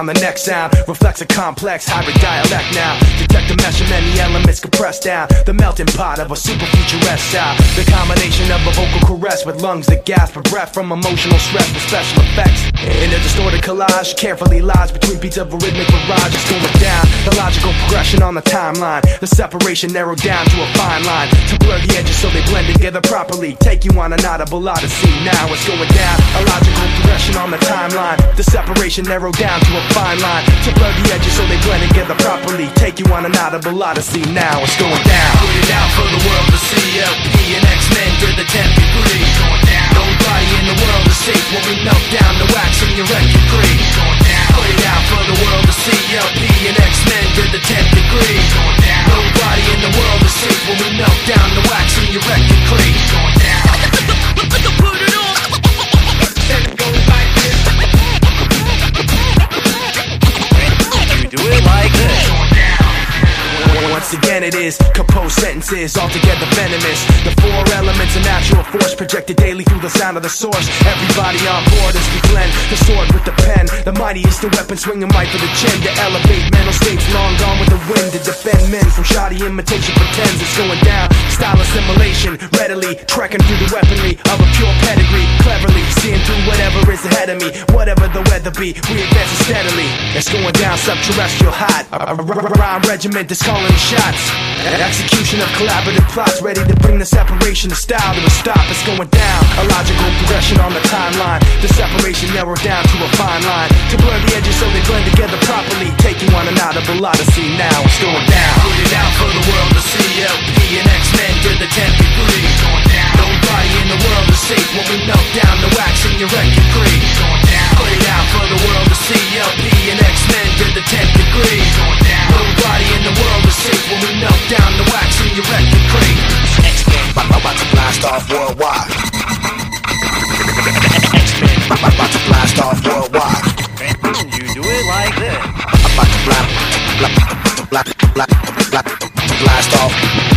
sound. The next sound reflects a complex hybrid dialect now. Detect the mesh of many elements compressed down. The melting pot of a super futuresque style. The combination of a vocal caress with lungs that gasp for breath from emotional stress with special effects. In a distorted collage, carefully lies between beats of a rhythmic barrage. It's going down, the logical progression on the timeline. The separation narrowed down to a fine line to blur the edges so they blend together properly. Take you on an audible odyssey. Now it's going down, a logical progression on the timeline. The separation narrowed down to a fine line to blur the edges so they blend together properly. Take you on an audible odyssey. Now it's going down. Put it out for the world to see. LP and X-Men to the 10th degree. Going down. Nobody in the world is safe when we melt down the wax in your retrograde. Going down. Put it out for the world to see. LP and X-Men to the 10th degree. Going down. Nobody in the world is safe when we melt down the wax in your retrograde. Going down. Put it on. Then it goes like this. You do it like this. Once again it is composed sentences, altogether venomous. The four elements of natural force projected daily through the sound of the source. Everybody on board as we blend the sword with the pen. The mightiest the weapon swinging right for the chin. To elevate mental states long gone with the wind. To defend men from shoddy imitation pretends it's going down. Style assimilation, readily trekking through the weaponry of a pure pedigree. Cleverly seeing through whatever is ahead of me. Whatever the weather be, we advance steadily. It's going down subterrestrial hot. A rhyme regiment that's calling the shots. Execution of collaborative plots, ready to bring the separation of style to a stop. It's going down, a logical progression on the timeline. The separation narrowed down to a fine line to blur the edges so they blend together properly. Take you on an audible odyssey. Now it's going down. Put it out for the world to see. LP and X-Men to the 10th degree. Going down. Nobody in the world is safe when we melt down the wax in your retrograde. Going down. Put it out for the world to see. LP and X-Men to the 10th degree. Going down. Nobody in the world is safe when we melt down the wax in your retrograde. X-Men about to blast off worldwide. X-Men about to blast off worldwide. You do it like this. About to blast off.